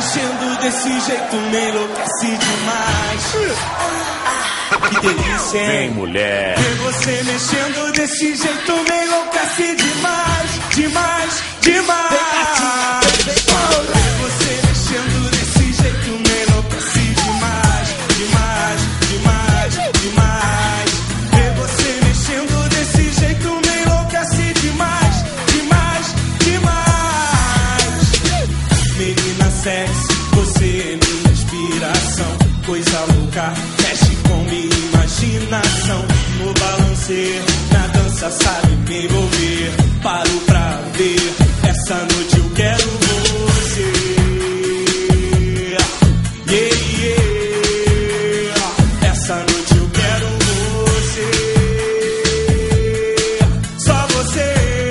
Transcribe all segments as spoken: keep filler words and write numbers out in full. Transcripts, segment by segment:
mexendo desse jeito me enlouquece demais. Que delícia, hein? Vem, mulher. Ver você mexendo desse jeito me enlouquece demais, demais, demais. Ver você mexendo desse jeito me enlouquece demais, demais, demais, demais. Ver você mexendo desse jeito me enlouquece demais, demais, demais. Menina sexy, você é minha inspiração. Coisa louca, mexe com minha imaginação. No balanceio, na dança sabe me envolver. Paro pra ver, essa noite eu quero você. Yeah, yeah. Essa noite eu quero você. Só você.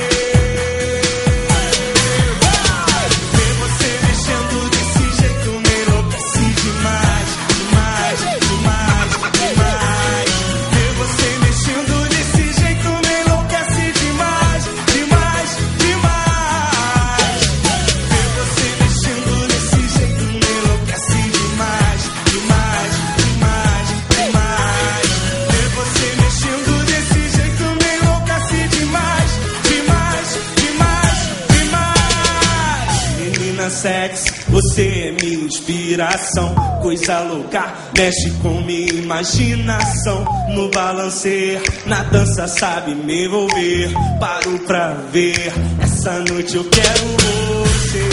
Ver você mexendo desse jeito me enlouquece demais, demais, demais, demais. Ver você mexendo desse jeito me enlouquece demais, demais, demais. Ver você mexendo desse jeito me enlouquece demais, demais, demais, demais. Ver você mexendo desse jeito me enlouquece demais, demais, demais, demais. Menina sexy, você é minha inspiração. Coisa louca, mexe com minha imaginação. No balanceio, na dança sabe me envolver. Paro pra ver, essa noite eu quero você.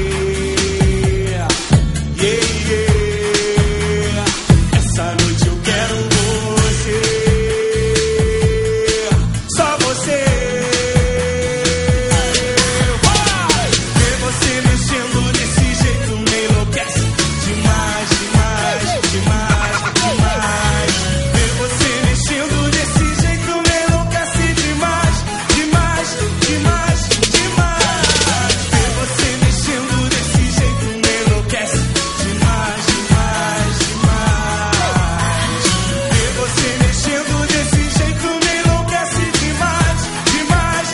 Yeah, yeah. Essa noite eu quero você. Só você. Vai! Ver você mexendo desse jeito me enlouquece demais, demais, demais, demais. Ver você mexendo desse jeito me enlouquece demais, demais, demais, demais. Ver você mexendo desse jeito me enlouquece demais, demais, demais. Ver você mexendo desse jeito me enlouquece demais, demais,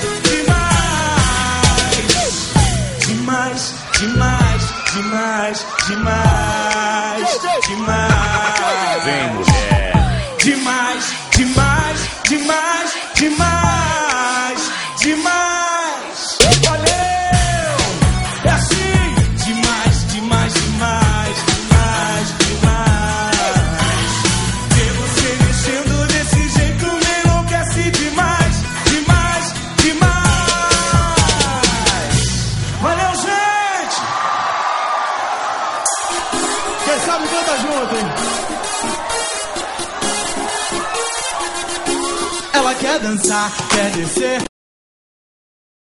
demais. Demais, demais, demais, demais, demais. Vem, mulher. Demais, demais, demais, demais, demais. Valeu! É assim! Demais, demais, demais, demais, demais. Ver você mexendo desse jeito me enlouquece demais, demais, demais. Valeu, gente! Quem sabe canta junto, hein? Ela quer dançar, quer descer.